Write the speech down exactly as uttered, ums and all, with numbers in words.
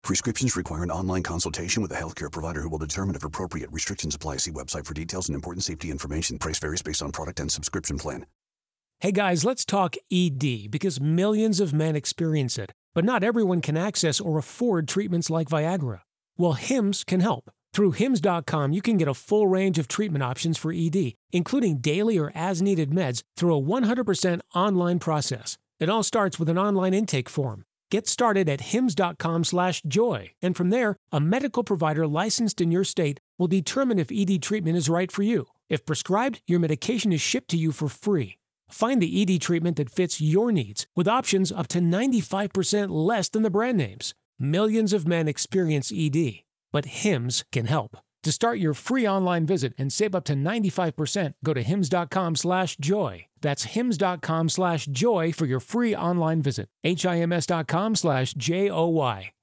Prescriptions require an online consultation with a healthcare provider who will determine if appropriate. Restrictions apply. See website for details and important safety information. Price varies based on product and subscription plan. Hey guys, let's talk E D because millions of men experience it, but not everyone can access or afford treatments like Viagra. Well, Hims can help. Through Hims dot com, you can get a full range of treatment options for E D, including daily or as-needed meds through a one hundred percent online process. It all starts with an online intake form. Get started at Hims dot com slash joy, and from there, a medical provider licensed in your state will determine if E D treatment is right for you. If prescribed, your medication is shipped to you for free. Find the E D treatment that fits your needs with options up to ninety-five percent less than the brand names. Millions of men experience E D, but Hims can help. To start your free online visit and save up to ninety-five percent, go to Hims dot com slash joy. That's Hims dot com slash joy for your free online visit. H I M S dot com slash J O Y.